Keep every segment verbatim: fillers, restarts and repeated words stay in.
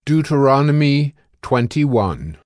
Deuteronomy twenty-one.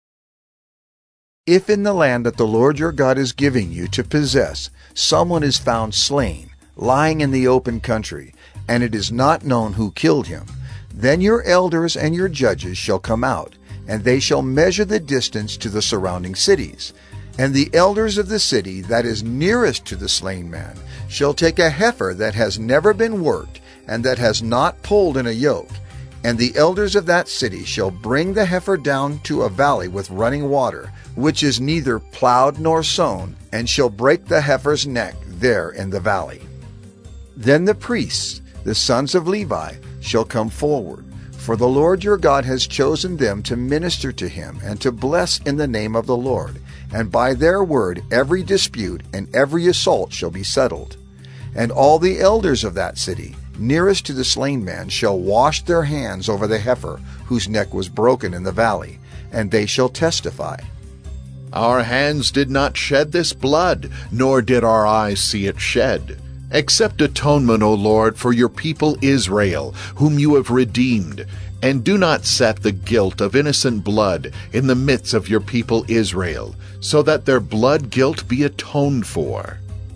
If in the land that the Lord your God is giving you to possess, someone is found slain, lying in the open country, and it is not known who killed him, then your elders and your judges shall come out, and they shall measure the distance to the surrounding cities. And the elders of the city that is nearest to the slain man shall take a heifer that has never been worked, and that has not pulled in a yoke. And the elders of that city shall bring the heifer down to a valley with running water, which is neither plowed nor sown, and shall break the heifer's neck there in the valley. Then the priests, the sons of Levi, shall come forward, for the Lord your God has chosen them to minister to him and to bless in the name of the Lord, and by their word every dispute and every assault shall be settled. And all the elders of that city, nearest to the slain man, shall wash their hands over the heifer whose neck was broken in the valley, and they shall testify. Our hands did not shed this blood, nor did our eyes see it shed. Accept atonement, O Lord, for your people Israel, whom you have redeemed, and do not set the guilt of innocent blood in the midst of your people Israel, so that their blood guilt be atoned for.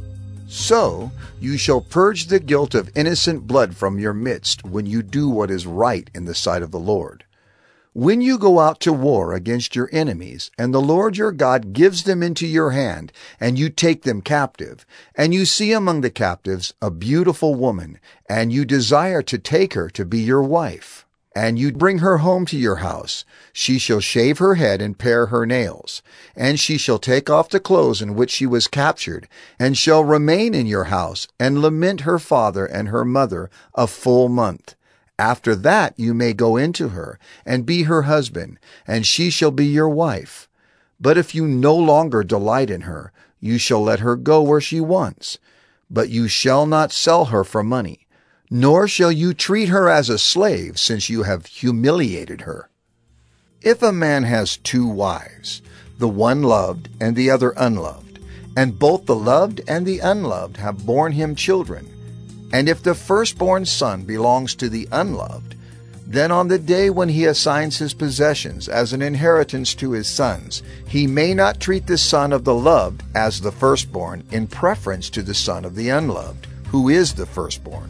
So you shall purge the guilt of innocent blood from your midst when you do what is right in the sight of the Lord. When you go out to war against your enemies, and the Lord your God gives them into your hand, and you take them captive, and you see among the captives a beautiful woman, and you desire to take her to be your wife, and you bring her home to your house, she shall shave her head and pare her nails, and she shall take off the clothes in which she was captured, and shall remain in your house, and lament her father and her mother a full month. After that you may go into her, and be her husband, and she shall be your wife. But if you no longer delight in her, you shall let her go where she wants. But you shall not sell her for money, nor shall you treat her as a slave, since you have humiliated her. If a man has two wives, the one loved and the other unloved, and both the loved and the unloved have borne him children, and if the firstborn son belongs to the unloved, then on the day when he assigns his possessions as an inheritance to his sons, he may not treat the son of the loved as the firstborn in preference to the son of the unloved, who is the firstborn.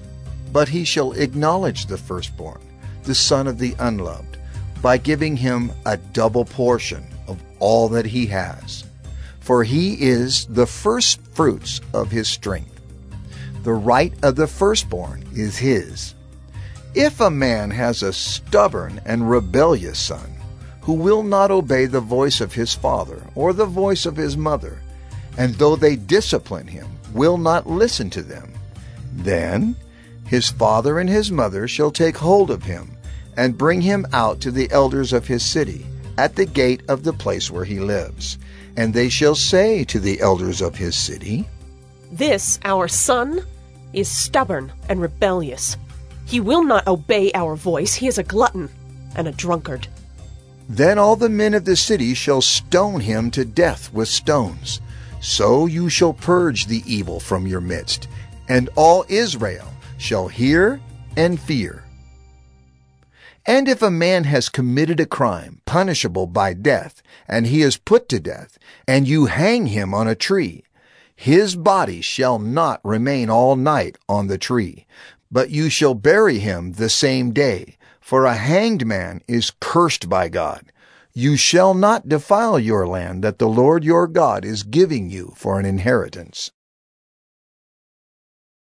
But he shall acknowledge the firstborn, the son of the unloved, by giving him a double portion of all that he has. For he is the firstfruits of his strength. The right of the firstborn is his. If a man has a stubborn and rebellious son, who will not obey the voice of his father or the voice of his mother, and though they discipline him, will not listen to them, then his father and his mother shall take hold of him, and bring him out to the elders of his city, at the gate of the place where he lives. And they shall say to the elders of his city, This our son is stubborn and rebellious. He will not obey our voice. He is a glutton and a drunkard. Then all the men of the city shall stone him to death with stones. So you shall purge the evil from your midst, and all Israel shall hear and fear. And if a man has committed a crime punishable by death, and he is put to death, and you hang him on a tree, his body shall not remain all night on the tree, but you shall bury him the same day, for a hanged man is cursed by God. You shall not defile your land that the Lord your God is giving you for an inheritance.